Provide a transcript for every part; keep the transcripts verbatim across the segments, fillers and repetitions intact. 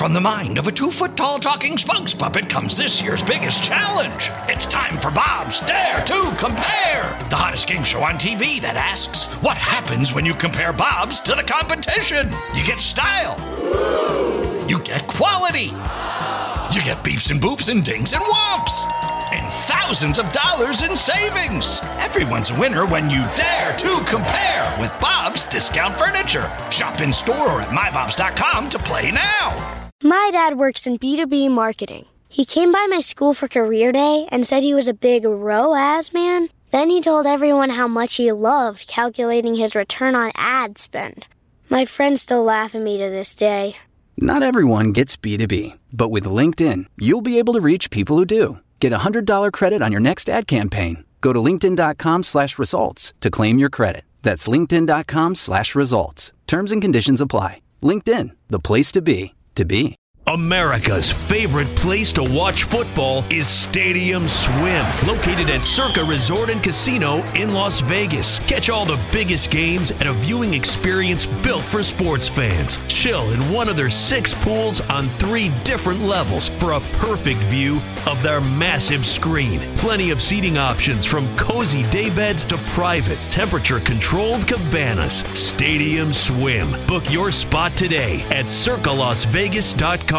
From the mind of a two-foot-tall talking spokes puppet comes this year's biggest challenge. It's time for Bob's Dare to Compare, the hottest game show on T V that asks, what happens when you compare Bob's to the competition? You get style. You get quality. You get beeps and boops and dings and whomps. And thousands of dollars in savings. Everyone's a winner when you dare to compare with Bob's Discount Furniture. Shop in store or at my bobs dot com to play now. My dad works in B two B marketing. He came by my school for career day and said he was a big R O A S man. Then he told everyone how much he loved calculating his return on ad spend. My friends still laugh at me to this day. Not everyone gets B two B, but with LinkedIn, you'll be able to reach people who do. Get a one hundred dollars credit on your next ad campaign. Go to linkedin.com slash results to claim your credit. That's linkedin.com slash results. Terms and conditions apply. LinkedIn, the place to be, to be. America's favorite place to watch football is Stadium Swim, located at Circa Resort and Casino in Las Vegas. Catch all the biggest games at a viewing experience built for sports fans. Chill in one of their six pools on three different levels for a perfect view of their massive screen. Plenty of seating options from cozy daybeds to private, temperature-controlled cabanas. Stadium Swim. Book your spot today at circa las vegas dot com.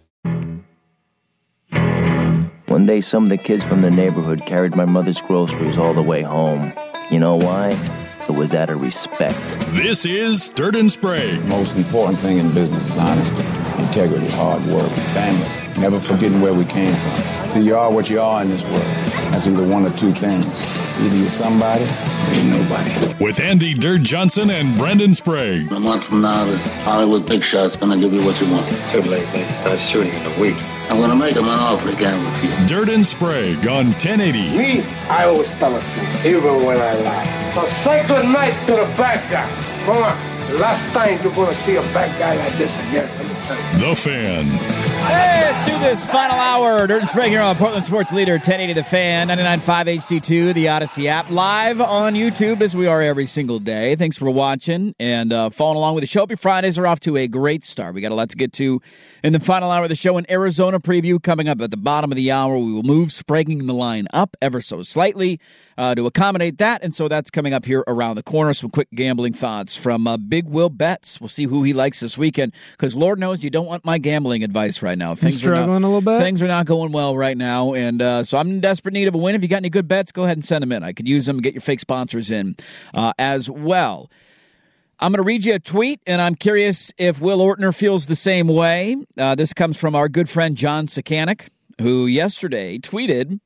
One day, some of the kids from the neighborhood carried my mother's groceries all the way home. You know why? It was out of respect. This is Dirt and Sprague. The most important thing in business is honesty, integrity, hard work, family, never forgetting where we came from. So you are what you are in this world. That's either one or two things. Either you're somebody or you're nobody. With Andy Dirt Johnson and Brendan Sprague. A month from now, this Hollywood big shot's gonna give you what you want. Too late, they start shooting in a week. I'm gonna make him an offer again with you. Dirt and Sprague on ten eighty. Me, I always tell the truth, even when I lie. So say good night to the bad guy. Come on, last time you're gonna see a bad guy like this again. The Fan. Hey, let's do this final hour. Dirt and Sprague here on Portland Sports Leader, ten eighty The Fan, ninety-nine point five H D two, the Odyssey app, live on YouTube as we are every single day. Thanks for watching and uh, following along with the show. Happy Fridays are off to a great start. We got a lot to get to in the final hour of the show. An Arizona preview coming up at the bottom of the hour. We will move Spraguing the line up ever so slightly uh, to accommodate that, and so that's coming up here around the corner. Some quick gambling thoughts from uh, Big Will Betts. We'll see who he likes this weekend, because Lord knows you don't want my gambling advice right now. Things struggling are not, a little bit. Things are not going well right now, and uh, so I'm in desperate need of a win. If you got any good bets, go ahead and send them in. I could use them and get your fake sponsors in uh, as well. I'm going to read you a tweet, and I'm curious if Will Ortner feels the same way. Uh, this comes from our good friend John Sakanik, who yesterday tweeted,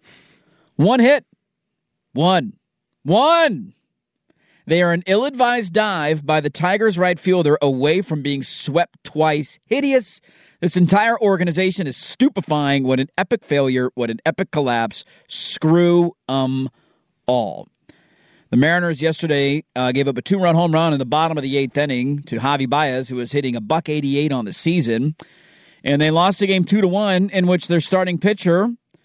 one hit, one, one. They are an ill-advised dive by the Tigers right fielder away from being swept twice. Hideous. This entire organization is stupefying. What an epic failure. What an epic collapse. Screw um all. The Mariners yesterday uh, gave up a two-run home run in the bottom of the eighth inning to Javi Baez, who was hitting a buck eighty-eight on the season. And they lost the game two to one, in which their starting pitcher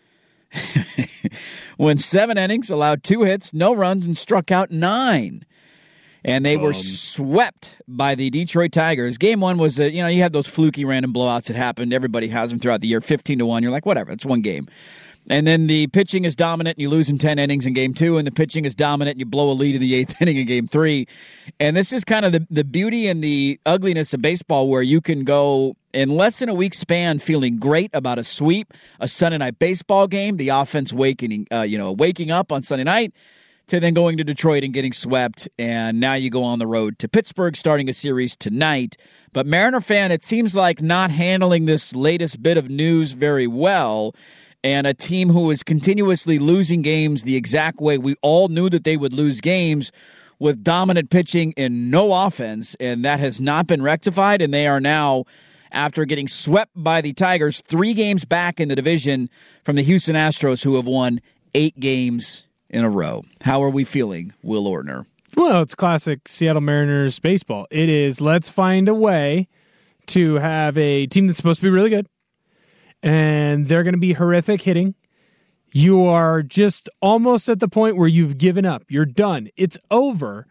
went seven innings, allowed two hits, no runs, and struck out nine. And they were um, swept by the Detroit Tigers. Game one was, a, you know, you had those fluky random blowouts that happened. Everybody has them throughout the year, fifteen to one. You're like, whatever, it's one game. And then the pitching is dominant, and you lose in ten innings in game two, and the pitching is dominant, and you blow a lead in the eighth inning in game three. And this is kind of the, the beauty and the ugliness of baseball, where you can go in less than a week span feeling great about a sweep, a Sunday night baseball game, the offense waking, uh, you know, waking up on Sunday night, to then going to Detroit and getting swept, and now you go on the road to Pittsburgh, starting a series tonight. But Mariner fan, it seems like not handling this latest bit of news very well, and a team who is continuously losing games the exact way we all knew that they would lose games, with dominant pitching and no offense, and that has not been rectified, and they are now, after getting swept by the Tigers, three games back in the division from the Houston Astros, who have won eight games in a row. How are we feeling, Will Ortner? Well, it's classic Seattle Mariners baseball. It is, let's find a way to have a team that's supposed to be really good, and they're going to be horrific hitting. You are just almost at the point where you've given up. You're done. It's over.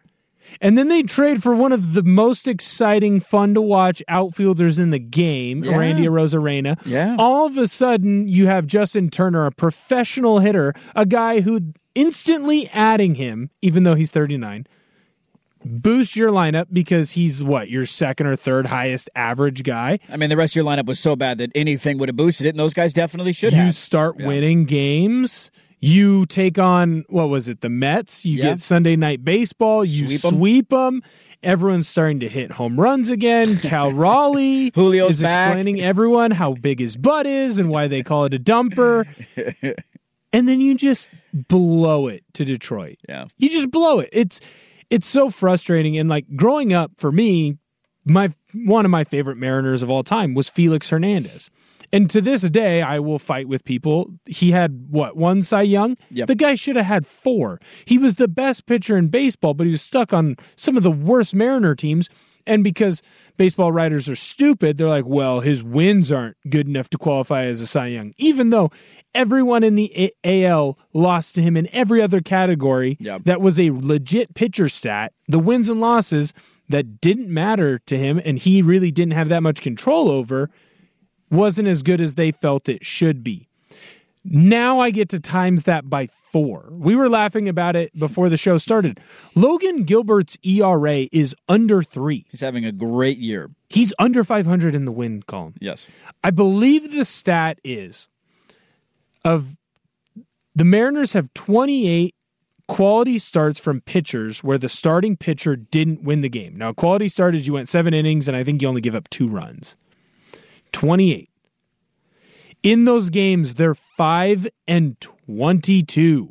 And then they trade for one of the most exciting, fun to watch outfielders in the game, Yeah. Randy Arozarena. Yeah. All of a sudden, you have Justin Turner, a professional hitter, a guy who instantly adding him, even though he's thirty-nine, boost your lineup because he's what, your second or third highest average guy. I mean, the rest of your lineup was so bad that anything would have boosted it, and those guys definitely should you have. You start yeah. winning games. You take on, what was it, the Mets. You yeah. get Sunday Night Baseball. You sweep them. Sweep them. Everyone's starting to hit home runs again. Cal Raleigh Julio's is back. explaining everyone how big his butt is and why they call it a dumper. And then you just blow it to Detroit. Yeah. You just blow it. It's it's so frustrating. And like growing up for me, my one of my favorite Mariners of all time was Felix Hernandez. And to this day, I will fight with people. He had, what, one Cy Young? Yep. The guy should have had four. He was the best pitcher in baseball, but he was stuck on some of the worst Mariner teams. And because baseball writers are stupid, they're like, well, his wins aren't good enough to qualify as a Cy Young. Even though everyone in the A L lost to him in every other category Yep. that was a legit pitcher stat, the wins and losses that didn't matter to him and he really didn't have that much control over wasn't as good as they felt it should be. Now I get to times that by four. We were laughing about it before the show started. Logan Gilbert's E R A is under three. He's having a great year. He's under five hundred in the win column. Yes. I believe the stat is of the Mariners have twenty-eight quality starts from pitchers where the starting pitcher didn't win the game. Now, quality start is you went seven innings and I think you only give up two runs. twenty-eight. In those games, they're five and twenty-two.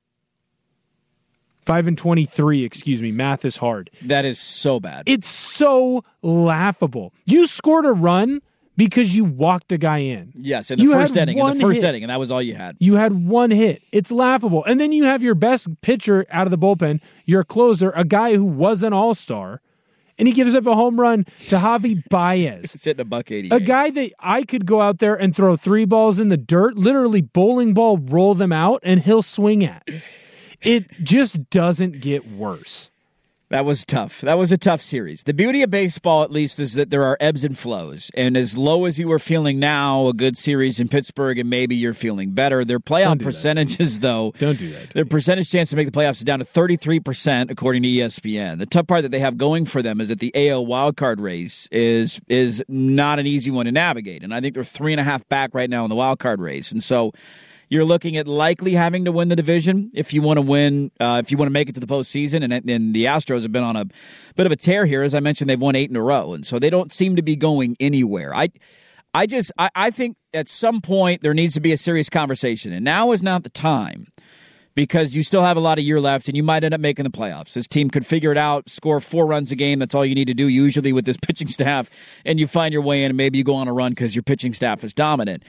five and twenty-three, excuse me. Math is hard. That is so bad. It's so laughable. You scored a run because you walked a guy in. Yes, in the You first had inning. In one the first hit. inning, and that was all you had. You had one hit. It's laughable. And then you have your best pitcher out of the bullpen, your closer, a guy who was an all-star, and he gives up a home run to Javi Baez. Sitting a buck eighty. A guy that I could go out there and throw three balls in the dirt, literally bowling ball, roll them out, and he'll swing at. It just doesn't get worse. That was tough. That was a tough series. The beauty of baseball, at least, is that there are ebbs and flows. And as low as you are feeling now, a good series in Pittsburgh, and maybe you're feeling better. Their playoff do percentages, though, Don't do that. their percentage chance to make the playoffs is down to thirty-three percent, according to E S P N. The tough part that they have going for them is that the A L wildcard race is is not an easy one to navigate. And I think they're three and a half back right now in the wildcard race. And so you're looking at likely having to win the division if you want to win, uh, if you want to make it to the postseason. And, and the Astros have been on a bit of a tear here. As I mentioned, they've won eight in a row. And so they don't seem to be going anywhere. I I just, I, I think at some point there needs to be a serious conversation. And now is not the time because you still have a lot of year left and you might end up making the playoffs. This team could figure it out, score four runs a game. That's all you need to do usually with this pitching staff. And you find your way in and maybe you go on a run because your pitching staff is dominant.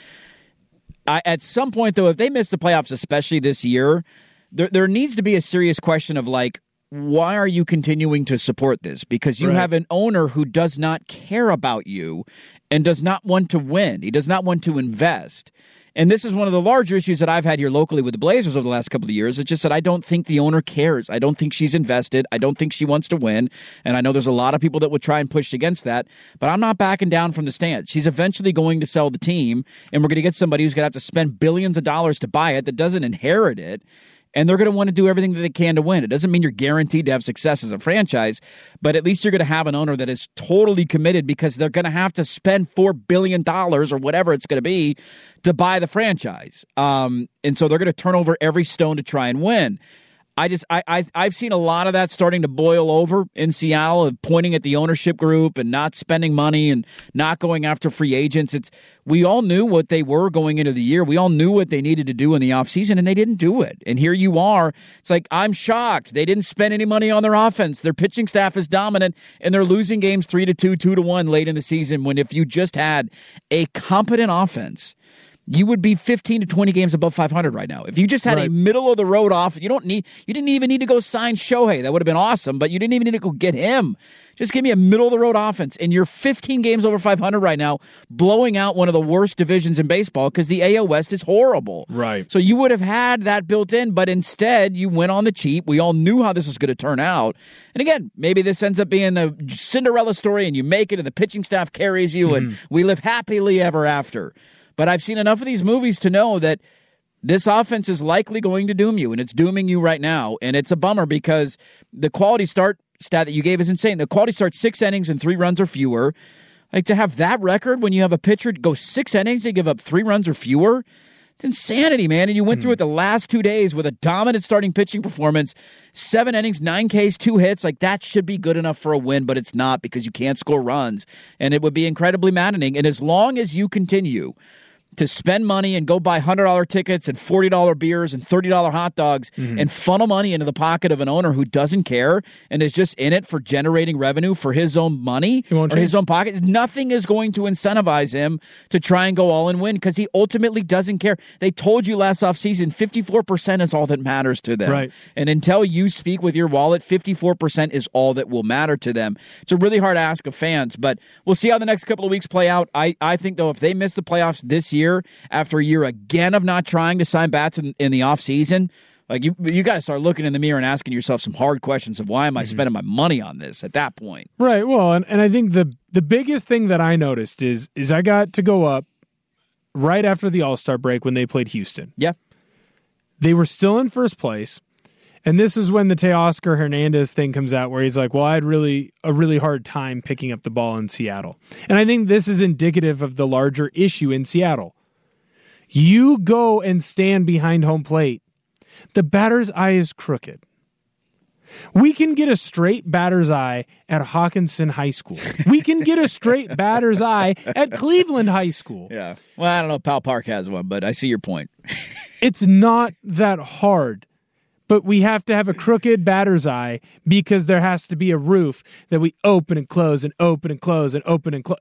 I, at some point, though, if they miss the playoffs, especially this year, there there needs to be a serious question of, like, why are you continuing to support this? Because you Right. have an owner who does not care about you and does not want to win. He does not want to invest. And this is one of the larger issues that I've had here locally with the Blazers over the last couple of years. It's just that I don't think the owner cares. I don't think she's invested. I don't think she wants to win. And I know there's a lot of people that would try and push against that, but I'm not backing down from the stance. She's eventually going to sell the team, and we're going to get somebody who's going to have to spend billions of dollars to buy it that doesn't inherit it. And they're going to want to do everything that they can to win. It doesn't mean you're guaranteed to have success as a franchise, but at least you're going to have an owner that is totally committed because they're going to have to spend four billion dollars or whatever it's going to be to buy the franchise. Um, and so they're going to turn over every stone to try and win. I just I, I I've seen a lot of that starting to boil over in Seattle, of pointing at the ownership group and not spending money and not going after free agents. It's we all knew what they were going into the year. We all knew what they needed to do in the offseason, and they didn't do it. And here you are. It's like, I'm shocked. They didn't spend any money on their offense. Their pitching staff is dominant, and they're losing games three to two, two to one late in the season, when if you just had a competent offense you would be fifteen to twenty games above five hundred right now. If you just had right. a middle-of-the-road off, you don't need, you didn't even need to go sign Shohei. That would have been awesome, but you didn't even need to go get him. Just give me a middle-of-the-road offense, and you're fifteen games over five hundred right now, blowing out one of the worst divisions in baseball because the A L West is horrible. Right. So you would have had that built in, but instead you went on the cheap. We all knew how this was going to turn out. And again, maybe this ends up being a Cinderella story, and you make it, and the pitching staff carries you, mm-hmm. and we live happily ever after. But I've seen enough of these movies to know that this offense is likely going to doom you, and it's dooming you right now. And it's a bummer because the quality start stat that you gave is insane. The quality start six innings and three runs or fewer. Like, to have that record when you have a pitcher go six innings and give up three runs or fewer, it's insanity, man. And you went mm. through it the last two days with a dominant starting pitching performance, seven innings, nine Ks, two hits. Like, that should be good enough for a win, but it's not because you can't score runs. And it would be incredibly maddening. And as long as you continue to spend money and go buy one hundred dollars tickets and forty dollars beers and thirty dollars hot dogs mm-hmm. and funnel money into the pocket of an owner who doesn't care and is just in it for generating revenue for his own money or change. his own pocket, nothing is going to incentivize him to try and go all in win because he ultimately doesn't care. They told you last offseason fifty-four percent is all that matters to them. Right. And until you speak with your wallet, fifty-four percent is all that will matter to them. It's a really hard ask of fans, but we'll see how the next couple of weeks play out. I, I think, though, if they miss the playoffs this year, after a year again of not trying to sign bats in, in the offseason, like you you got to start looking in the mirror and asking yourself some hard questions of why am I mm-hmm. spending my money on this at that point? Right. Well, and, and I think the the biggest thing that I noticed is is I got to go up right after the All-Star break when they played Houston. Yeah. They were still in first place. And this is when the Teoscar Hernandez thing comes out where he's like, well, I had really a really hard time picking up the ball in Seattle. And I think this is indicative of the larger issue in Seattle. You go and stand behind home plate. The batter's eye is crooked. We can get a straight batter's eye at Hawkinson High School. We can get a straight batter's eye at Cleveland High School. Yeah. Well, I don't know if Powell Park has one, but I see your point. It's not that hard. But we have to have a crooked batter's eye because there has to be a roof that we open and close and open and close and open and close.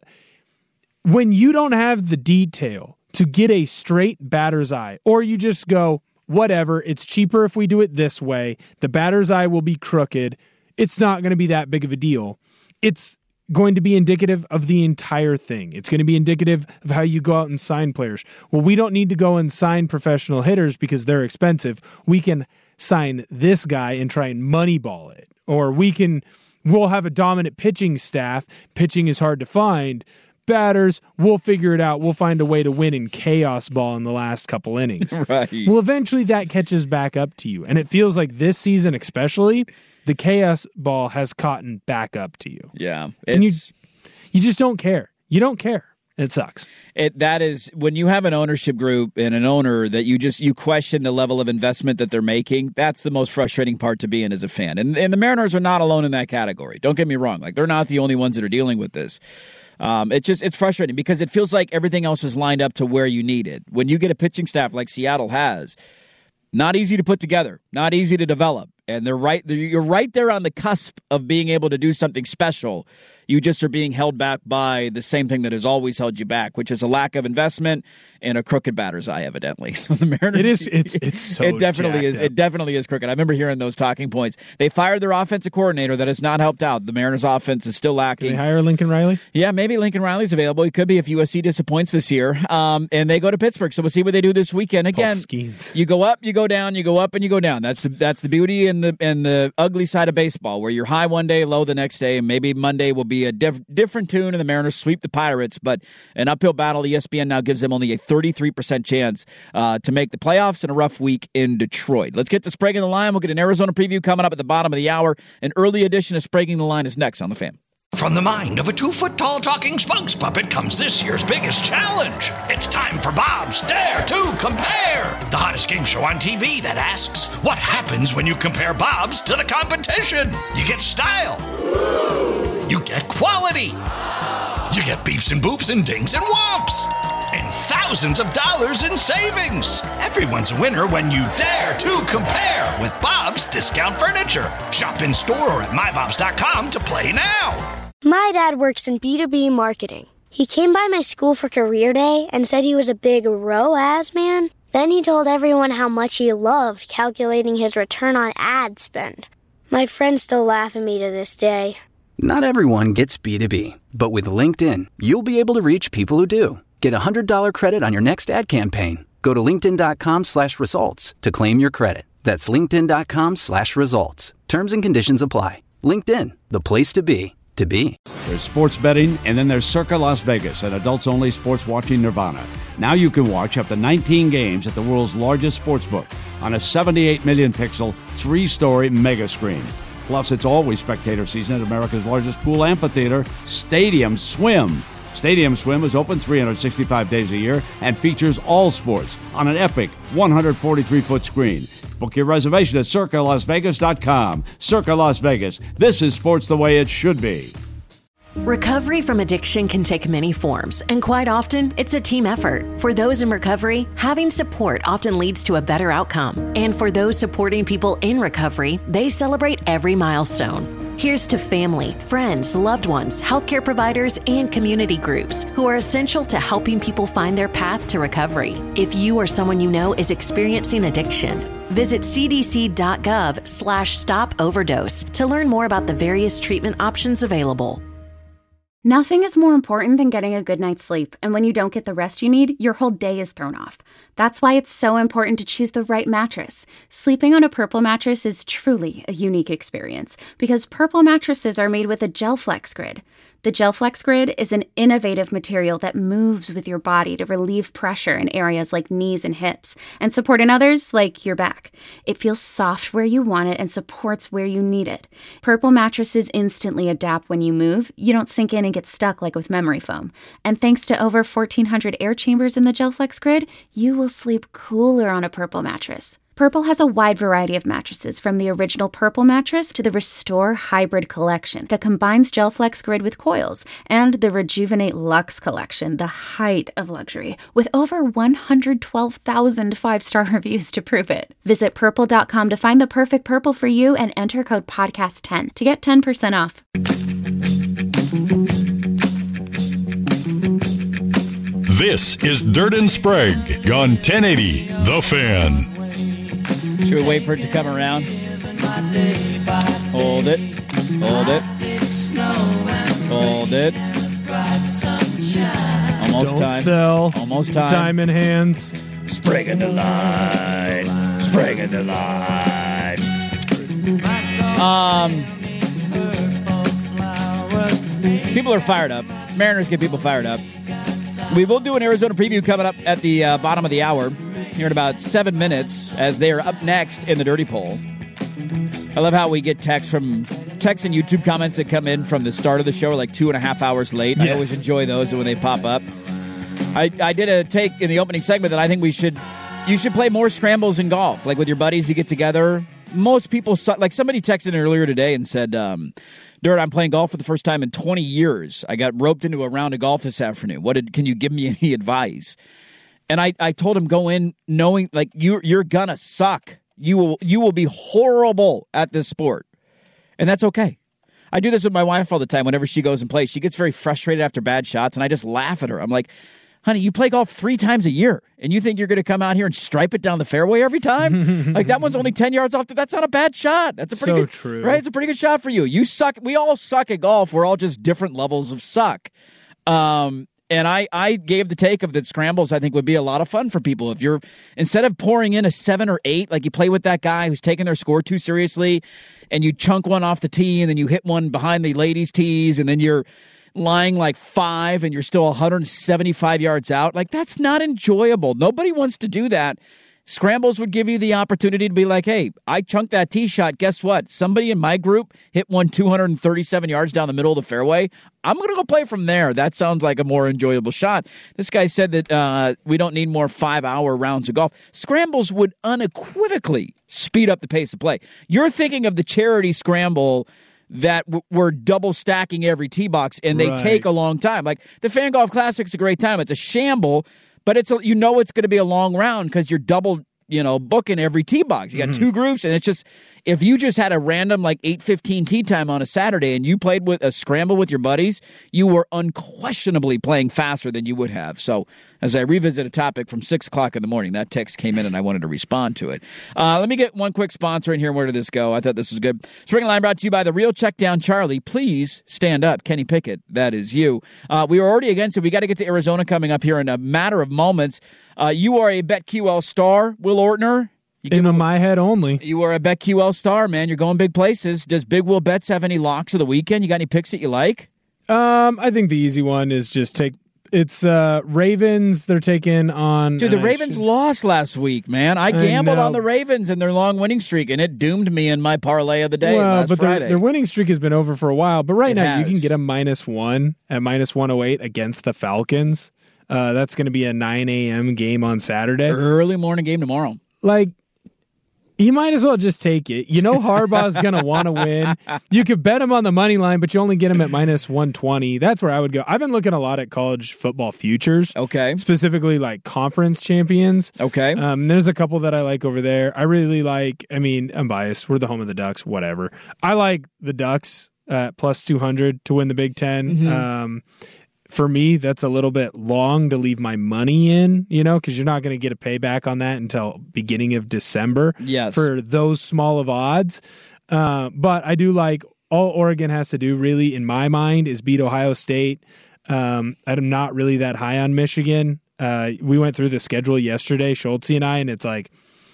When you don't have the detail to get a straight batter's eye, or you just go, whatever, it's cheaper if we do it this way, the batter's eye will be crooked, it's not going to be that big of a deal. It's going to be indicative of the entire thing. It's going to be indicative of how you go out and sign players. Well, we don't need to go and sign professional hitters because they're expensive. We can sign this guy and try and moneyball it. Or we can, we'll have a dominant pitching staff. Pitching is hard to find. Batters, we'll figure it out. We'll find a way to win in chaos ball in the last couple innings. Right. Well, eventually that catches back up to you. And it feels like this season especially, the chaos ball has caught back up to you. Yeah. And you, you just don't care. You don't care. It sucks. It that is when you have an ownership group and an owner that you just you question the level of investment that they're making. That's the most frustrating part to be in as a fan. And and the Mariners are not alone in that category. Don't get me wrong. Like, they're not the only ones that are dealing with this. Um, it just it's frustrating because it feels like everything else is lined up to where you need it. When you get a pitching staff like Seattle has, not easy to put together, not easy to develop, and they're right. They're, you're right there on the cusp of being able to do something special. You just are being held back by the same thing that has always held you back, which is a lack of investment and a crooked batter's eye, evidently. So the Mariners, it is. It's it's so it definitely is. Up. It definitely is crooked. I remember hearing those talking points. They fired their offensive coordinator. That has not helped out. The Mariners' offense is still lacking. Did they hire Lincoln Riley? Yeah, maybe Lincoln Riley's available. He could be if U S C disappoints this year. Um, and they go to Pittsburgh. So we'll see what they do this weekend. Again, you go up, you go down, you go up, and you go down. That's the that's the beauty and the and the ugly side of baseball, where you're high one day, low the next day, and maybe Monday will be a diff- different tune and the Mariners sweep the Pirates, but an uphill battle. E S P N now gives them only a thirty-three percent chance uh, to make the playoffs in a rough week in Detroit. Let's get to Spraguing the Line. We'll get an Arizona preview coming up at the bottom of the hour. An early edition of Spraguing the Line is next on The Fan. From the mind of a two-foot-tall talking spokes puppet comes this year's biggest challenge. It's time for Bob's Dare to Compare, the hottest game show on T V that asks, what happens when you compare Bob's to the competition? You get style. You get quality. You get beeps and boops and dings and whomps. And thousands of dollars in savings. Everyone's a winner when you dare to compare with Bob's Discount Furniture. Shop in store or at my bobs dot com to play now. My dad works in B two B marketing. He came by my school for career day and said he was a big R O A S man. Then he told everyone how much he loved calculating his return on ad spend. My friends still laugh at me to this day. Not everyone gets B two B, but with LinkedIn, you'll be able to reach people who do. Get a one hundred dollars credit on your next ad campaign. Go to linkedin.com slash results to claim your credit. That's linkedin.com slash results. Terms and conditions apply. LinkedIn, the place to be, to be. There's sports betting, and then there's Circa Las Vegas, an adults-only sports watching nirvana. Now you can watch up to nineteen games at the world's largest sportsbook on a seventy-eight million pixel, three-story mega screen. Plus, it's always spectator season at America's largest pool amphitheater, Stadium Swim. Stadium Swim is open three hundred sixty-five days a year and features all sports on an epic one hundred forty-three foot screen. Book your reservation at circa las vegas dot com. Circa Las Vegas. This is sports the way it should be. Recovery from addiction can take many forms, and quite often, it's a team effort. For those in recovery, having support often leads to a better outcome. And for those supporting people in recovery, they celebrate every milestone. Here's to family, friends, loved ones, healthcare providers, and community groups who are essential to helping people find their path to recovery. If you or someone you know is experiencing addiction, visit cdc.gov slash stop overdose to learn more about the various treatment options available. Nothing is more important than getting a good night's sleep, and when you don't get the rest you need, your whole day is thrown off. That's why it's so important to choose the right mattress. Sleeping on a Purple mattress is truly a unique experience because Purple mattresses are made with a GelFlex Grid. The GelFlex Grid is an innovative material that moves with your body to relieve pressure in areas like knees and hips and support in others like your back. It feels soft where you want it and supports where you need it. Purple mattresses instantly adapt when you move. You don't sink in and get stuck like with memory foam. And thanks to over fourteen hundred air chambers in the GelFlex Grid, you will sleep cooler on a Purple mattress. Purple has a wide variety of mattresses, from the original Purple mattress to the Restore Hybrid collection that combines GelFlex Grid with coils, and the Rejuvenate Luxe collection, the height of luxury, with over one hundred twelve thousand five-star reviews to prove it. Visit purple dot com to find the perfect Purple for you and enter code podcast ten to get ten percent off. This is Dirt and Sprague on ten eighty The Fan. Should we wait for it to come around? Hold it. Hold it. Hold it. Almost Don't time. Sell. Almost time. Diamond hands. Sprague in the line. Sprague in the line. Um, people are fired up. Mariners get people fired up. We will do an Arizona preview coming up at the uh, bottom of the hour. Here in about seven minutes, as they are up next in the Dirty Poll. I love how we get texts from texts and YouTube comments that come in from the start of the show, like two and a half hours late. Yes. I always enjoy those when they pop up. I, I did a take in the opening segment that I think we should, you should play more scrambles in golf, like with your buddies. You get together. Most people, like somebody texted earlier today and said, um, Dirt, I'm playing golf for the first time in twenty years. I got roped into a round of golf this afternoon. What did? Can you give me any advice? And I, I told him, go in knowing, like, you, you're going to suck. You will you will be horrible at this sport. And that's okay. I do this with my wife all the time. Whenever she goes and plays, she gets very frustrated after bad shots, and I just laugh at her. I'm like, honey, you play golf three times a year, and you think you're going to come out here and stripe it down the fairway every time? Like, that one's only ten yards off. The, that's not a bad shot. That's a pretty so good, true. Right? It's a pretty good shot for you. You suck. We all suck at golf. We're all just different levels of suck. Um And I, I gave the take of that scrambles I think would be a lot of fun for people. If you're, instead of pouring in a seven or eight, like you play with that guy who's taking their score too seriously, and you chunk one off the tee, and then you hit one behind the ladies' tees, and then you're lying like five, and you're still one hundred seventy-five yards out. Like, that's not enjoyable. Nobody wants to do that. Scrambles would give you the opportunity to be like, hey, I chunked that tee shot. Guess what? Somebody in my group hit one two hundred thirty-seven yards down the middle of the fairway. I'm going to go play from there. That sounds like a more enjoyable shot. This guy said that uh, we don't need more five-hour rounds of golf. Scrambles would unequivocally speed up the pace of play. You're thinking of the charity scramble that w- we're double stacking every tee box, and they Right. take a long time. Like, the Fan Golf Classic's a great time. It's a shamble. But it's a, you know it's going to be a long round because you're double, you know, booking every tee box. You got mm-hmm. two groups, and it's just If you just had a random like eight fifteen tee time on a Saturday and you played with a scramble with your buddies, you were unquestionably playing faster than you would have. So as I revisit a topic from six o'clock in the morning, that text came in and I wanted to respond to it. Uh, let me get one quick sponsor in here. Where did this go? I thought this was good. Spring Line brought to you by the Real Check Down Charlie. Please stand up. Kenny Pickett, that is you. Uh, we were already against it. We got to get to Arizona coming up here in a matter of moments. Uh, you are a BetQL star, Will Ortner. You in my head only. You are a BetQL star, man. You're going big places. Does Big Will Bets have any locks of the weekend? You got any picks that you like? Um, I think the easy one is just take It's uh, Ravens. They're taking on. Dude, the Ravens should... lost last week, man. I gambled I on the Ravens and their long winning streak, and it doomed me in my parlay of the day well, last but Friday. Their, their winning streak has been over for a while. But right it now, has. you can get a minus one at minus one oh eight against the Falcons. Uh, that's going to be a nine a.m. game on Saturday. Early morning game tomorrow. Like, you might as well just take it. You know Harbaugh's going to want to win. You could bet him on the money line, but you only get him at minus one twenty. That's where I would go. I've been looking a lot at college football futures. Okay. Specifically like conference champions. Okay. Um, there's a couple that I like over there. I really like, I mean, I'm biased. We're the home of the Ducks, whatever. I like the Ducks at plus two hundred to win the Big Ten. Mm-hmm. Um, For me, that's a little bit long to leave my money in, you know, because you're not going to get a payback on that until beginning of December. Yes. For those small of odds. Uh, but I do like all Oregon has to do, really, in my mind, is beat Ohio State. Um, I'm not really that high on Michigan. Uh, we went through the schedule yesterday, Schultz and I, and it's like,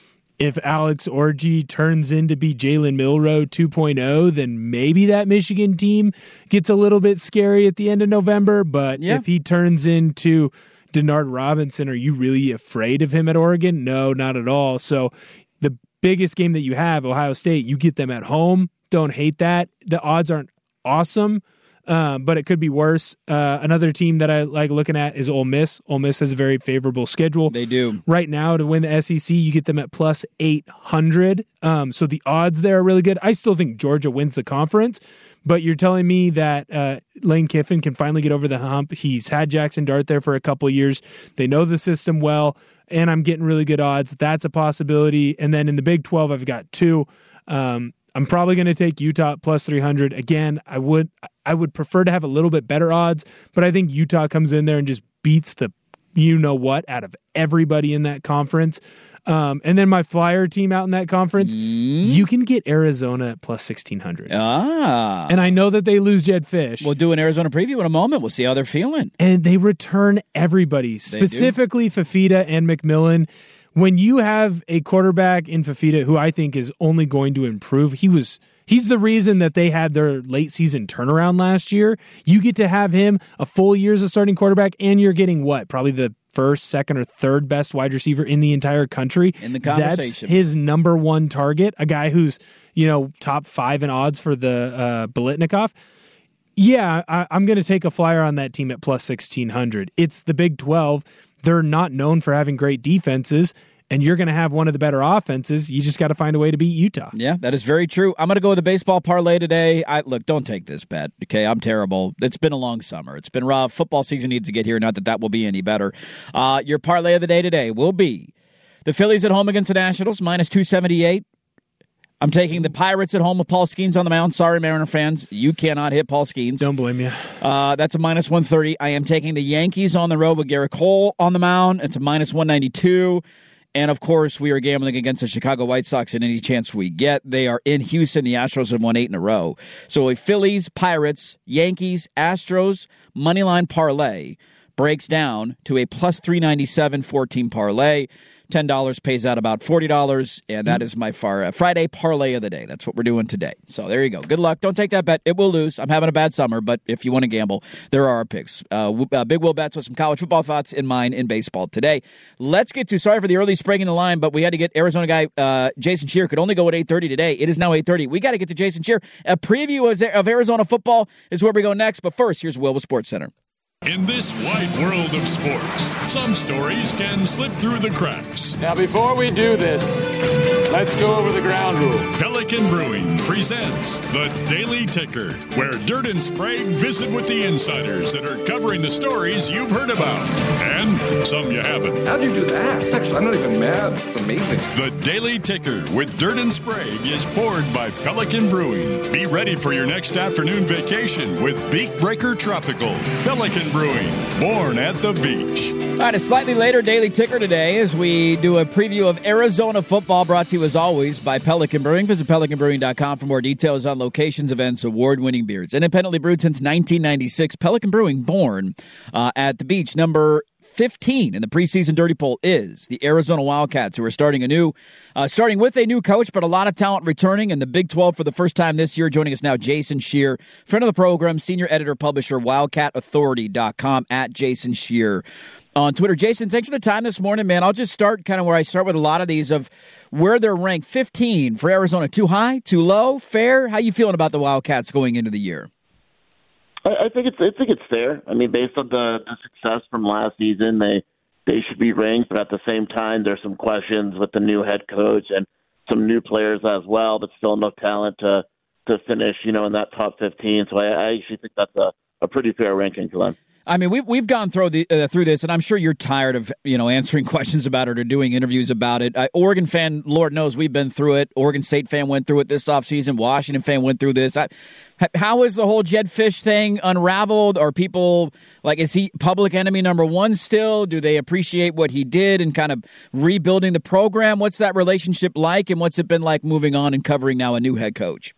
if Alex Orji turns in to be Jalen Milroe two point oh, then maybe that Michigan team gets a little bit scary at the end of November. But yeah. if he turns into Denard Robinson, are you really afraid of him at Oregon? No, not at all. So the biggest game that you have, Ohio State, you get them at home. Don't hate that. The odds aren't awesome. Uh, but it could be worse. Uh, another team that I like looking at is Ole Miss. Ole Miss has a very favorable schedule. They do. Right now, to win the S E C, you get them at plus eight hundred. Um, so the odds there are really good. I still think Georgia wins the conference, but you're telling me that uh, Lane Kiffin can finally get over the hump. He's had Jackson Dart there for a couple years. They know the system well, and I'm getting really good odds. That's a possibility. And then in the Big twelve, I've got two. Um, I'm probably going to take Utah plus three hundred. Again, I would I would prefer to have a little bit better odds, but I think Utah comes in there and just beats the you-know-what out of everybody in that conference. Um, and then my Flyer team out in that conference, mm. you can get Arizona at plus sixteen hundred. Ah. And I know that they lose Jed Fish. We'll do an Arizona preview in a moment. We'll see how they're feeling. And they return everybody, They specifically Fafita and McMillan. When you have a quarterback in Fafita who I think is only going to improve, he was he's the reason that they had their late season turnaround last year. You get to have him a full year as a starting quarterback, and you're getting what? Probably the first, second, or third best wide receiver in the entire country. In the conversation. That's his number one target, a guy who's, you know, top five in odds for the uh, Biletnikoff. Yeah, I, I'm going to take a flyer on that team at plus sixteen hundred. It's the Big twelve. They're not known for having great defenses, and you're going to have one of the better offenses. You just got to find a way to beat Utah. Yeah, that is very true. I'm going to go with the baseball parlay today. I, look, don't take this bet, okay? I'm terrible. It's been a long summer. It's been rough. Football season needs to get here. Not that that will be any better. Uh, your parlay of the day today will be the Phillies at home against the Nationals, minus two seventy-eight. I'm taking the Pirates at home with Paul Skeens on the mound. Sorry, Mariner fans. You cannot hit Paul Skeens. Don't blame you. Uh, that's a minus one thirty. I am taking the Yankees on the road with Garrett Cole on the mound. It's a minus one ninety-two. And, of course, we are gambling against the Chicago White Sox in any chance we get. They are in Houston. The Astros have won eight in a row. So a Phillies, Pirates, Yankees, Astros, moneyline parlay breaks down to a plus three ninety-seven four-team parlay. ten dollars pays out about forty dollars, and that is my far, uh, Friday parlay of the day. That's what we're doing today. So there you go. Good luck. Don't take that bet. It will lose. I'm having a bad summer, but if you want to gamble, there are our picks. Uh, uh, Big Will Bets with some college football thoughts in mind in baseball today. Let's get to, sorry for the early spring in the line, but we had to get Arizona guy uh, Jason Scheer could only go at eight thirty today. It is now eight thirty. We got to get to Jason Scheer. A preview of, of Arizona football is where we go next, but first, here's Will with Sports Center. In this wide world of sports, some stories can slip through the cracks. Now, before we do this, Let's go over the ground rules. Pelican Brewing presents the Daily Ticker, where Dirt and Sprague visit with the insiders that are covering the stories you've heard about, and some you haven't. How'd you do that? Actually, I'm not even mad. It's amazing. The Daily Ticker with Dirt and Sprague is poured by Pelican Brewing. Be ready for your next afternoon vacation with Beak Breaker Tropical. Pelican Brewing, born at the beach. All right, a slightly later Daily Ticker today as we do a preview of Arizona football, brought to you as always by Pelican Brewing. Visit pelican brewing dot com for more details on locations, events, award-winning beers. Independently brewed since nineteen ninety-six, Pelican Brewing, born uh, at the beach. Number fifteen in the preseason Dirty Poll is the Arizona Wildcats, who are starting a new, uh, starting with a new coach, but a lot of talent returning in the Big twelve for the first time this year. Joining us now, Jason Scheer, friend of the program, senior editor, publisher, wildcat authority dot com, at Jason Scheer on Twitter. Jason, thanks for the time this morning, man. I'll just start kind of where I start with a lot of these of where they're ranked. fifteen for Arizona. Too high? Too low? Fair? How you feeling about the Wildcats going into the year? I, I think it's I think it's fair. I mean, based on the, the success from last season, they they should be ranked. But at the same time, there's some questions with the new head coach and some new players as well. But still enough talent to to finish, you know, in that top fifteen. So I, I actually think that's a, a pretty fair ranking for them. I mean, we've we've gone through the uh, through this, and I'm sure you're tired of you know answering questions about it or doing interviews about it. Uh, Oregon fan, Lord knows we've been through it. Oregon State fan went through it this offseason. Washington fan went through this. I, how is the whole Jedd Fisch thing unraveled? Are people like, is he public enemy number one still? Do they appreciate what he did and kind of rebuilding the program? What's that relationship like, and what's it been like moving on and covering now a new head coach?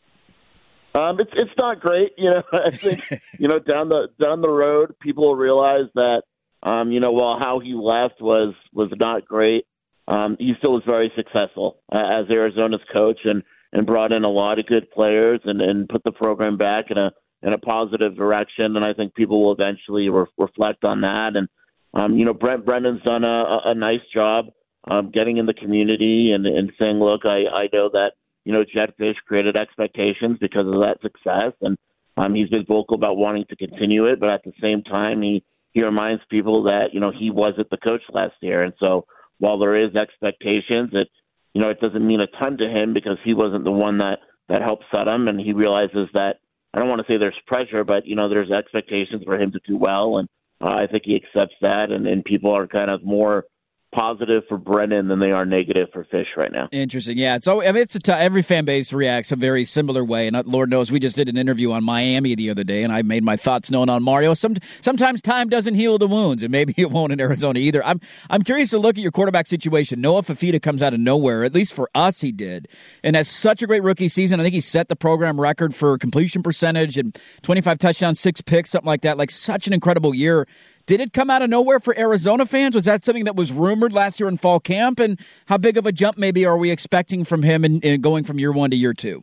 Um, it's it's not great, you know. I think you know down the down the road, people will realize that um, you know while how he left was was not great, um, he still was very successful uh, as Arizona's coach and, and brought in a lot of good players and, and put the program back in a in a positive direction. And I think people will eventually re- reflect on that. And um, you know, Brent Brennan's done a, a nice job um, getting in the community and, and saying, look, I, I know that. You know, Jedd Fisch created expectations because of that success, and um, he's been vocal about wanting to continue it. But at the same time, he, he reminds people that, you know, he wasn't the coach last year. And so while there is expectations, it, you know, it doesn't mean a ton to him because he wasn't the one that, that helped set him. And he realizes that, I don't want to say there's pressure, but, you know, there's expectations for him to do well. And uh, I think he accepts that, and, and people are kind of more positive for Brennan than they are negative for Fisch right now. Interesting. Yeah. So I mean, it's a t- every fan base reacts a very similar way. And Lord knows we just did an interview on Miami the other day, and I made my thoughts known on Mario. Some sometimes time doesn't heal the wounds, and maybe it won't in Arizona either. I'm I'm curious to look at your quarterback situation. Noah Fifita comes out of nowhere. At least for us, he did, and has such a great rookie season. I think he set the program record for completion percentage and twenty-five touchdowns, six picks, something like that. Like such an incredible year. Did it come out of nowhere for Arizona fans? Was that something that was rumored last year in fall camp? And how big of a jump maybe are we expecting from him in, in going from year one to year two?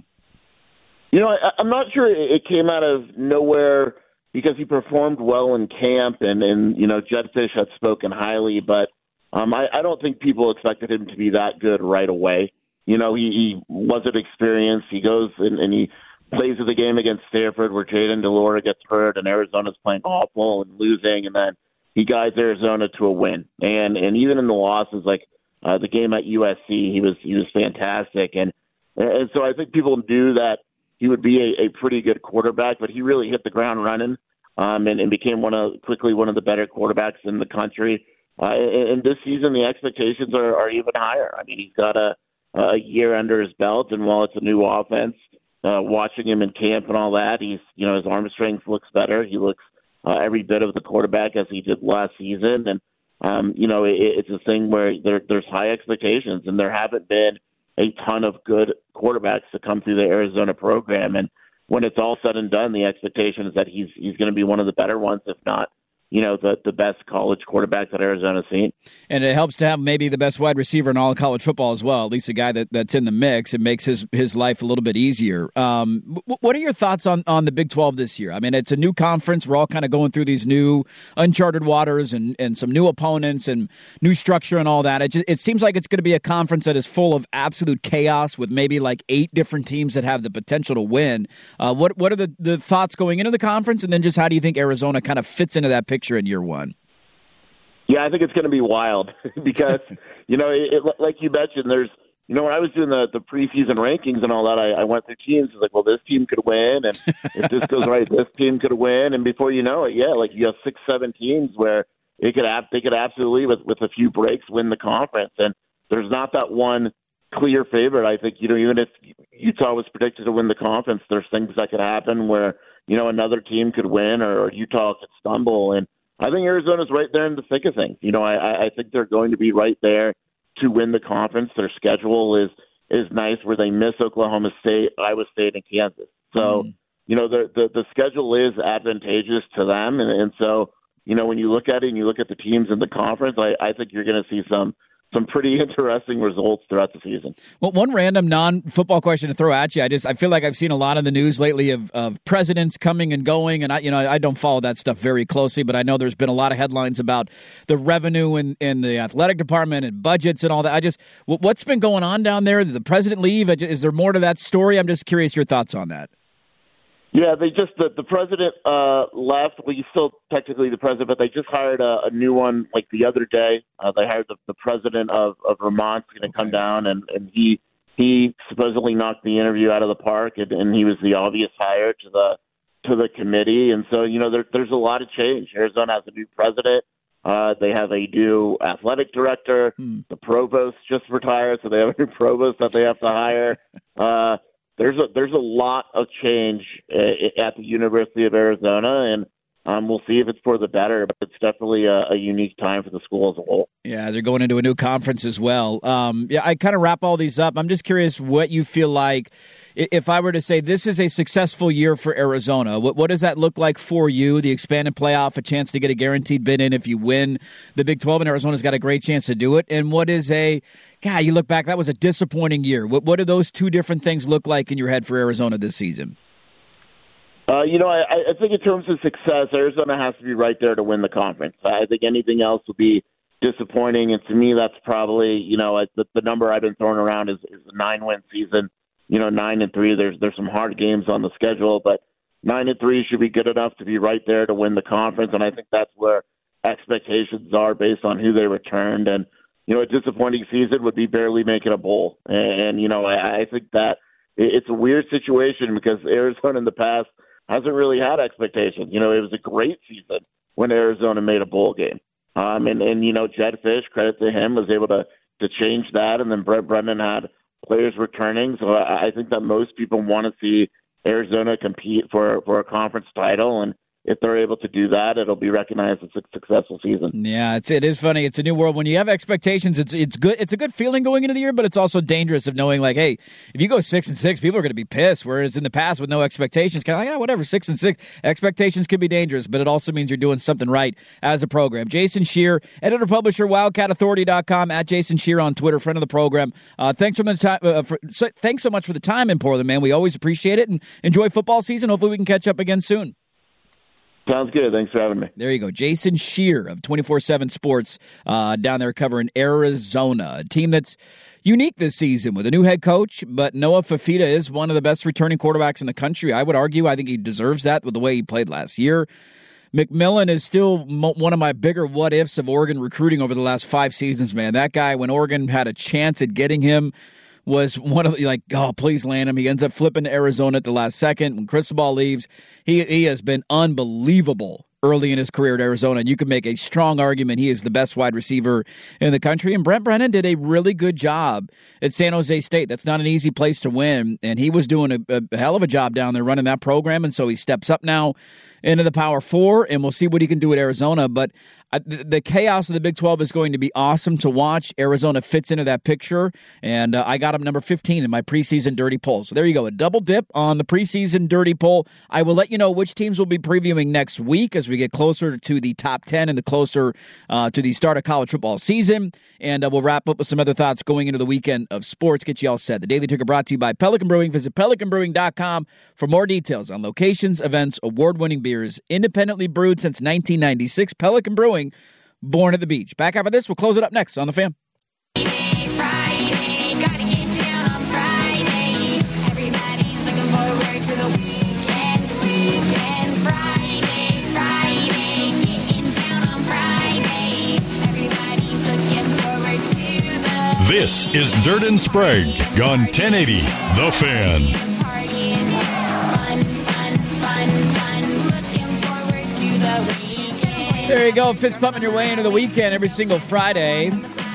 You know, I, I'm not sure it came out of nowhere because he performed well in camp and, and you know, Jedd Fisch had spoken highly, but um, I, I don't think people expected him to be that good right away. You know, he, he wasn't experienced. He goes and, and he plays the game against Stanford where Jayden de Laura gets hurt and Arizona's playing awful and losing, and then he guides Arizona to a win. And and even in the losses, like uh, the game at U S C, he was he was fantastic. And and so I think people knew that he would be a, a pretty good quarterback, but he really hit the ground running um, and, and became one of quickly one of the better quarterbacks in the country. Uh, and, and this season, the expectations are, are even higher. I mean, he's got a, a year under his belt, and while it's a new offense, Uh, watching him in camp and all that, he's you know his arm strength looks better. He looks uh, every bit of the quarterback as he did last season, and um, you know it, it's a thing where there, there's high expectations, and there haven't been a ton of good quarterbacks to come through the Arizona program. And when it's all said and done, the expectation is that he's he's going to be one of the better ones, if not you know, the, the best college quarterback that Arizona's seen. And it helps to have maybe the best wide receiver in all of college football as well, at least a guy that, that's in the mix. It makes his, his life a little bit easier. Um, w- what are your thoughts on, on the Big twelve this year? I mean, it's a new conference. We're all kind of going through these new uncharted waters and, and some new opponents and new structure and all that. It, just, it seems like it's going to be a conference that is full of absolute chaos with maybe like eight different teams that have the potential to win. Uh, what, what are the, the thoughts going into the conference? And then just how do you think Arizona kind of fits into that picture in year one? Yeah, I think it's going to be wild because, you know, it, it, like you mentioned, there's you know, when I was doing the, the preseason rankings and all that, I, I went through teams. Like, well, this team could win, and if this goes right, this team could win. And before you know it, yeah, like you have six, seven teams where it could have, they could absolutely, with with a few breaks, win the conference. And there's not that one clear favorite. I think, you know, even if Utah was predicted to win the conference, there's things that could happen where, you know, another team could win or Utah could stumble. And I think Arizona's right there in the thick of things. You know, I, I think they're going to be right there to win the conference. Their schedule is is nice, where they miss Oklahoma State, Iowa State, and Kansas. So, mm. you know, the, the the schedule is advantageous to them. And, and so, you know, when you look at it and you look at the teams in the conference, I, I think you're going to see some some pretty interesting results throughout the season. Well, one random non-football question to throw at you. I just I feel like I've seen a lot of the news lately of, of presidents coming and going, and I you know I don't follow that stuff very closely, but I know there's been a lot of headlines about the revenue in, in the athletic department and budgets and all that. I just what's been going on down there? Did the president leave? Is there more to that story? I'm just curious your thoughts on that. Yeah, they just the, the president uh, left. Well, he's still technically the president, but they just hired a, a new one like the other day. Uh, they hired the, the president of, of Vermont going to okay. come down, and, and he he supposedly knocked the interview out of the park, and, and he was the obvious hire to the to the committee. And so, you know, there, there's a lot of change. Arizona has a new president. Uh, they have a new athletic director. Hmm. The provost just retired, so they have a new provost that they have to hire. Uh, There's a there's a lot of change uh, at the University of Arizona, and um, we'll see if it's for the better. But it's definitely a, a unique time for the school as a whole. Yeah, they're going into a new conference as well. Um, yeah, I kind of wrap all these up. I'm just curious what you feel like if I were to say this is a successful year for Arizona. What what does that look like for you? The expanded playoff, a chance to get a guaranteed bid in if you win the Big twelve, and Arizona's got a great chance to do it. And what is a God, you look back, that was a disappointing year. What what do those two different things look like in your head for Arizona this season? Uh, you know, I, I think in terms of success, Arizona has to be right there to win the conference. I think anything else would be disappointing, and to me, that's probably, you know, the, the number I've been throwing around is, is a nine-win season. You know, nine and three. There's there's some hard games on the schedule, but nine and three should be good enough to be right there to win the conference, and I think that's where expectations are based on who they returned. And you know, a disappointing season would be barely making a bowl. And, and you know, I, I think that it's a weird situation because Arizona in the past hasn't really had expectations. You know, it was a great season when Arizona made a bowl game. Um, and, and, you know, Jedd Fisch, credit to him, was able to, to change that. And then Brent Brennan had players returning. So I, I think that most people want to see Arizona compete for, for a conference title. And if they're able to do that, it'll be recognized as a successful season. Yeah, it's it is funny. It's a new world. When you have expectations, it's it's good. It's a good feeling going into the year, but it's also dangerous of knowing like, hey, if you go six and six, people are going to be pissed. Whereas in the past with no expectations, kind of like, yeah, whatever, six and six. Expectations can be dangerous, but it also means you're doing something right as a program. Jason Scheer, editor publisher, Wildcat Authority dot com, at Jason Scheer on Twitter, friend of the program. Uh, thanks for the time. Uh, for, so, thanks so much for the time in Portland, man. We always appreciate it and enjoy football season. Hopefully, we can catch up again soon. Sounds good. Thanks for having me. There you go. Jason Scheer of twenty-four seven Sports uh, down there covering Arizona, a team that's unique this season with a new head coach, but Noah Fifita is one of the best returning quarterbacks in the country. I would argue. I think he deserves that with the way he played last year. McMillan is still mo- one of my bigger what-ifs of Oregon recruiting over the last five seasons, man. That guy, when Oregon had a chance at getting him, was one of the, like, oh, please land him. He ends up flipping to Arizona at the last second. When Cristobal leaves, he he has been unbelievable early in his career at Arizona, and you can make a strong argument he is the best wide receiver in the country. And Brent Brennan did a really good job at San Jose State. That's not an easy place to win, and he was doing a, a hell of a job down there running that program, and so he steps up now into the Power Four, and we'll see what he can do at Arizona. But uh, the, the chaos of the Big twelve is going to be awesome to watch. Arizona fits into that picture, and uh, I got him number fifteen in my preseason Dirty Poll. So there you go, a double dip on the preseason Dirty Poll. I will let you know which teams we'll be previewing next week as we get closer to the top ten and the closer uh, to the start of college football season. And uh, we'll wrap up with some other thoughts going into the weekend of sports. Get you all set. The Daily Ticker brought to you by Pelican Brewing. Visit pelican brewing dot com for more details on locations, events, award-winning beers, independently brewed since nineteen ninety-six. Pelican Brewing, born at the beach. Back after this, we'll close it up next on The Fan. Friday, gotta get down on Friday. Everybody's looking forward to the weekend. Weekend, Friday, Friday, getting down on Friday. Everybody's looking forward to the This is Dirt and Sprague on ten eighty The Fan. There you go. Fist pumping your way into the weekend every single Friday.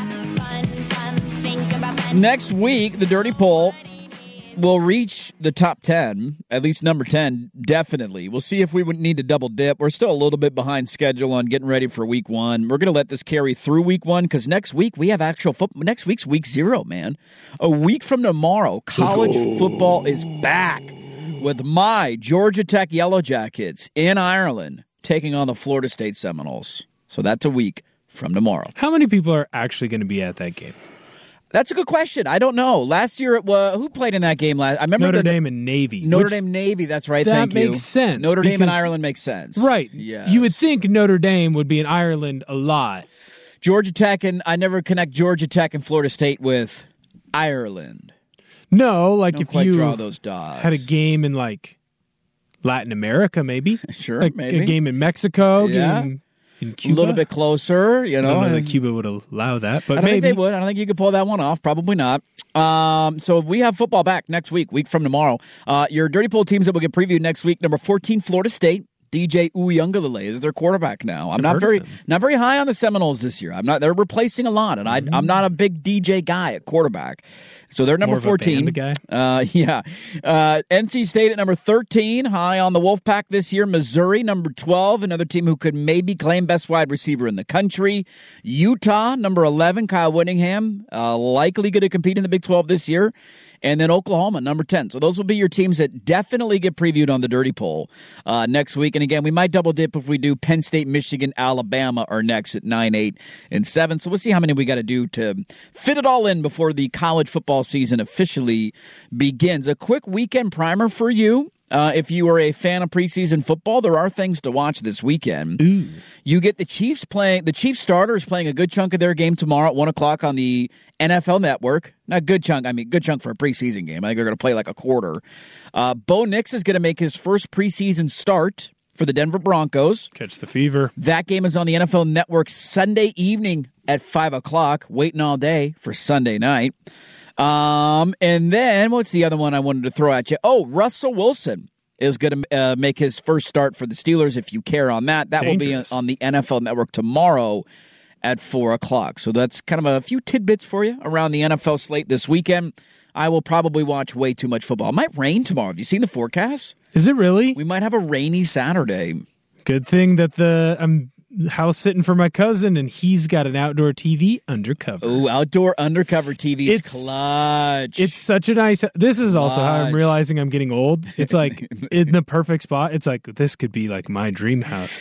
Next week, the Dirty Poll will reach the top ten, at least number ten, definitely. We'll see if we would need to double dip. We're still a little bit behind schedule on getting ready for week one. We're going to let this carry through week one because next week we have actual football. Next week's week zero, man. A week from tomorrow, college football is back with my Georgia Tech Yellow Jackets in Ireland taking on the Florida State Seminoles. So that's a week from tomorrow. How many people are actually going to be at that game? That's a good question. I don't know. Last year, it was, who played in that game last? I remember Notre the, Dame and Navy. Notre which, Dame Navy. That's right. That Thank you. makes sense. Notre Dame and because- Ireland makes sense. Right. Yes. You would think Notre Dame would be in Ireland a lot. Georgia Tech and I never connect Georgia Tech and Florida State with Ireland. No, like Don't if quite you draw those dots. had a game in like Latin America, maybe. Sure, like maybe. a game in Mexico, Yeah. game in A Cuba. little bit closer, you I know. don't know that and- Cuba would allow that, but I don't maybe. think they would. I don't think you could pull that one off. Probably not. Um, so we have football back next week, week from tomorrow. Uh, your Dirty Pool teams that will get previewed next week. Number fourteen, Florida State. D J Uiagalelei is their quarterback now. I'm I've not heard very of him. not very high on the Seminoles this year. I'm not. They're replacing a lot, and I, I'm not a big D J guy at quarterback. So they're number More of a fourteen. band guy? Uh, yeah. Uh, N C State at number thirteen, high on the Wolfpack this year. Missouri, number twelve, another team who could maybe claim best wide receiver in the country. Utah, number eleven, Kyle Whittingham, uh, likely going to compete in the Big twelve this year. And then Oklahoma, number ten. So those will be your teams that definitely get previewed on the Dirty Poll uh, next week. And again, we might double dip if we do Penn State, Michigan, Alabama are next at nine, eight, and seven. So we'll see how many we got to do to fit it all in before the college football season officially begins. A quick weekend primer for you. Uh, if you are a fan of preseason football, there are things to watch this weekend. Ooh. You get the Chiefs playing, the Chiefs starters playing a good chunk of their game tomorrow at one o'clock on the N F L Network. Not good chunk, I mean, good chunk for a preseason game. I think they're going to play like a quarter. Uh, Bo Nix is going to make his first preseason start for the Denver Broncos. Catch the fever. That game is on the N F L Network Sunday evening at five o'clock, waiting all day for Sunday night. Um, and then, what's the other one I wanted to throw at you? Oh, Russell Wilson is going to uh, make his first start for the Steelers, if you care on that. That Dangerous. will be on the N F L Network tomorrow at four o'clock. So that's kind of a few tidbits for you around the N F L slate this weekend. I will probably watch way too much football. It might rain tomorrow. Have you seen the forecast? Is it really? We might have a rainy Saturday. Good thing that the I'm house sitting for my cousin, and he's got an outdoor T V undercover. Ooh, outdoor undercover T V is It's- clutch. It's such a nice. This is also how I'm Clutch. realizing I'm getting old. It's like in the perfect spot. It's like this could be like my dream house.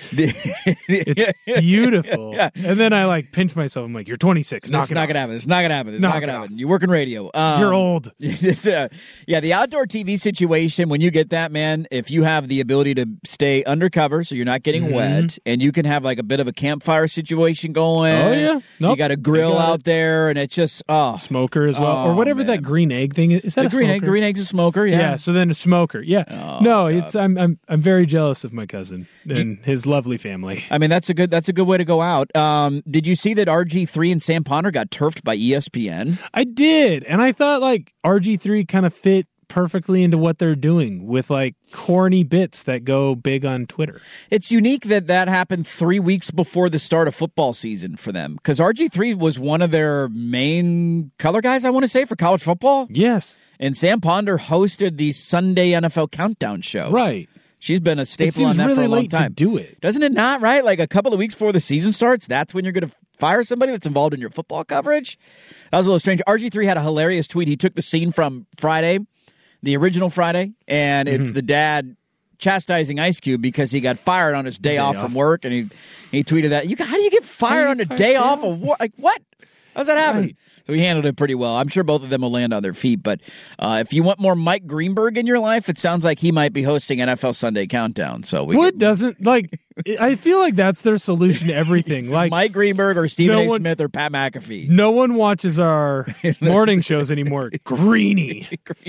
It's beautiful. Yeah. And then I like pinch myself. I'm like, you're twenty-six. It's Knock it not off. gonna happen. It's not gonna happen. It's Knock not gonna it happen. You work in radio. Um, You're old. it's, uh, yeah, the outdoor T V situation. When you get that, man, if you have the ability to stay undercover, so you're not getting Mhm. wet, and you can have like a bit of a campfire situation going. Oh, yeah. you Nope. got a grill They got out it. there, and it's just oh, Smoker as well, or Oh, whatever that man. green egg thing is. Is that the a green smoker? egg. Green egg's a smoker. Yeah. Yeah. So then a smoker. Yeah. Oh, no, God. it's I'm I'm I'm very jealous of my cousin and his lovely family. I mean, that's a good that's a good way to go out. Um, did you see that R G three and Sam Ponder got turfed by E S P N? I did, and I thought like R G three kind of fit perfectly into what they're doing with like corny bits that go big on Twitter. It's unique that that happened three weeks before the start of football season for them, because R G three was one of their main color guys, I want to say, for college football. Yes. And Sam Ponder hosted the Sunday N F L Countdown Show. Right. She's been a It staple on seems that really for a long late to time. do it. Doesn't it not, right? Like a couple of weeks before the season starts, that's when you're going to fire somebody that's involved in your football coverage? That was a little strange. R G three had a hilarious tweet. He took the scene from Friday, the original Friday, and it's Mhm. the dad chastising Ice Cube because he got fired on his day, Day off, off. from work, and he he tweeted that. You how do you get fired on a day off of work? Like what? How's that happen? Right. So he handled it pretty well. I'm sure both of them will land on their feet. But uh, if you want more Mike Greenberg in your life, it sounds like he might be hosting N F L Sunday Countdown. So we What doesn't like? I feel like that's their solution to everything. Like Mike Greenberg or Stephen no A. one- Smith or Pat McAfee. No one watches our morning shows anymore. Greeny.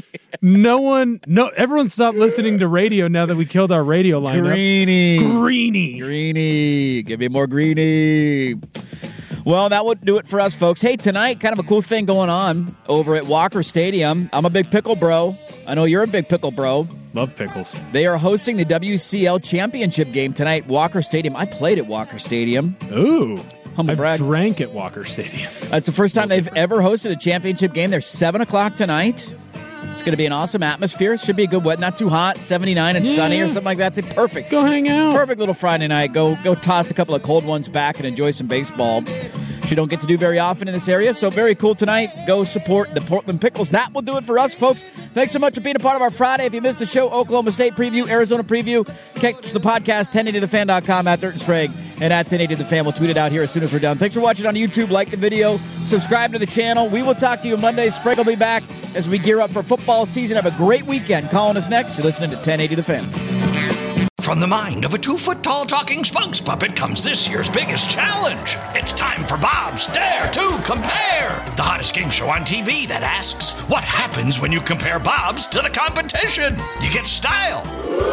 No one, no, everyone stopped listening to radio now that we killed our radio lineup. Greeny. Greeny. Greeny. Give me more Greeny. Well, that would do it for us, folks. Hey, tonight, kind of a cool thing going on over at Walker Stadium. I'm a big pickle bro. I know you're a big pickle bro. Love pickles. They are hosting the W C L championship game tonight, Walker Stadium. I played at Walker Stadium. Ooh. Humble I brag. drank at Walker Stadium. That's the first time they've ever hosted a championship game. They're seven o'clock tonight. It's going to be an awesome atmosphere. Should be a good weather. Not too hot, seventy-nine and Yeah. sunny or something like that. It's perfect. Go hang out. Perfect little Friday night. Go go toss a couple of cold ones back and enjoy some baseball, which you don't get to do very often in this area. So very cool tonight. Go support the Portland Pickles. That will do it for us, folks. Thanks so much for being a part of our Friday. If you missed the show, Oklahoma State preview, Arizona preview, catch the podcast, ten eighty the fan dot com at Dirt and Sprague. And at ten eighty the fan, we'll tweet it out here as soon as we're done. Thanks for watching on YouTube. Like the video. Subscribe to the channel. We will talk to you Monday. Sprague will be back as we gear up for football season. Have a great weekend. Calling us next. You're listening to ten eighty the fan. From the mind of a two-foot-tall talking spokes puppet comes this year's biggest challenge. It's time for Bob's Dare to Compare, the hottest game show on T V that asks, what happens when you compare Bob's to the competition? You get style.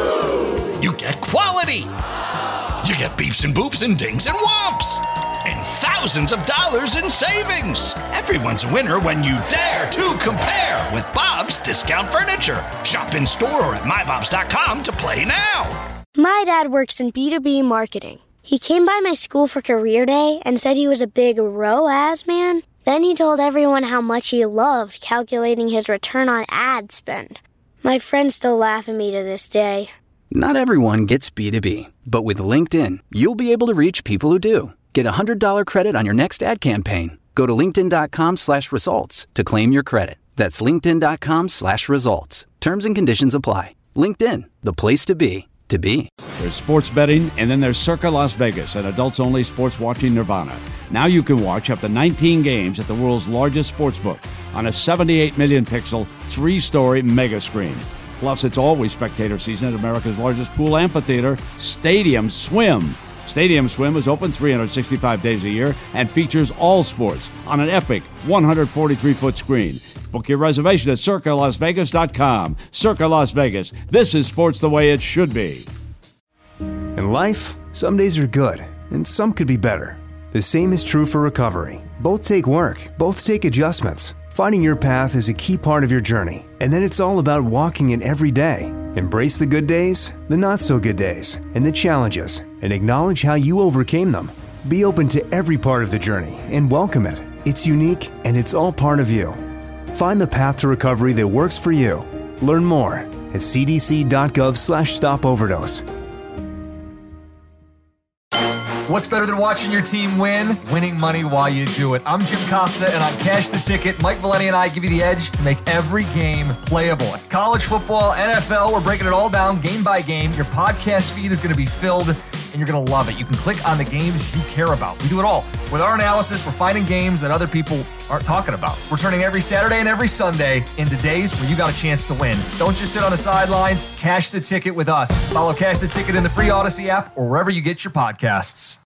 You get quality. You get beeps and boops and dings and whomps. And thousands of dollars in savings. Everyone's a winner when you dare to compare with Bob's Discount Furniture. Shop in store or at my bobs dot com to play now. My dad works in B two B marketing. He came by my school for career day and said he was a big R O A S man. Then he told everyone how much he loved calculating his return on ad spend. My friends still laugh at me to this day. Not everyone gets B two B, but with LinkedIn, you'll be able to reach people who do. Get a one hundred dollars credit on your next ad campaign. Go to linkedin dot com slash results to claim your credit. That's linkedin dot com slash results. Terms and conditions apply. LinkedIn, the place to be, to be. There's sports betting, and then there's Circa Las Vegas, an adults-only sports watching nirvana. Now you can watch up to nineteen games at the world's largest sportsbook on a seventy-eight million pixel, three-story mega screen. Plus, it's always spectator season at America's largest pool amphitheater, Stadium Swim. Stadium Swim is open three hundred sixty-five days a year and features all sports on an epic one hundred forty-three foot screen. Book your reservation at circa las vegas dot com. Circa Las Vegas. This is sports the way it should be. In life, some days are good, and some could be better. The same is true for recovery. Both take work, both take adjustments. Finding your path is a key part of your journey, and then it's all about walking it every day. Embrace the good days, the not-so-good days, and the challenges, and acknowledge how you overcame them. Be open to every part of the journey and welcome it. It's unique, and it's all part of you. Find the path to recovery that works for you. Learn more at c d c dot gov slash stop overdose. What's better than watching your team win? Winning money while you do it. I'm Jim Costa, and on Cash the Ticket, Mike Valeni and I give you the edge to make every game playable. College football, N F L, we're breaking it all down game by game. Your podcast feed is going to be filled, and you're going to love it. You can click on the games you care about. We do it all. With our analysis, we're finding games that other people aren't talking about. We're turning every Saturday and every Sunday into days where you got a chance to win. Don't just sit on the sidelines. Cash the Ticket with us. Follow Cash the Ticket in the free Odyssey app or wherever you get your podcasts.